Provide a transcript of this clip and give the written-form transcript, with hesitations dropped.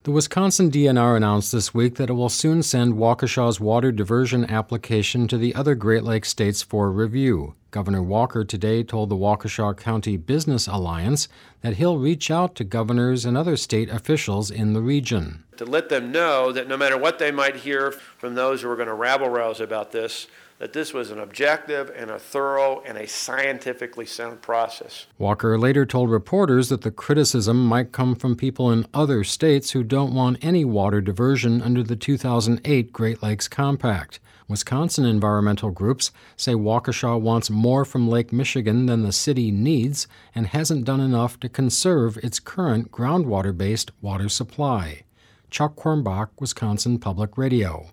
The Wisconsin DNR announced this week that it will soon send Waukesha's water diversion application to the other Great Lakes states for review. Governor Walker today told the Waukesha County Business Alliance that he'll reach out to governors and other state officials in the region. To let them know that no matter what they might hear from those who are going to rabble-rouse about this, that this was an objective and a thorough and a scientifically sound process. Walker later told reporters that the criticism might come from people in other states who don't want any water diversion under the 2008 Great Lakes Compact. Wisconsin environmental groups say Waukesha wants more from Lake Michigan than the city needs and hasn't done enough to conserve its current groundwater-based water supply. Chuck Quirmbach, Wisconsin Public Radio.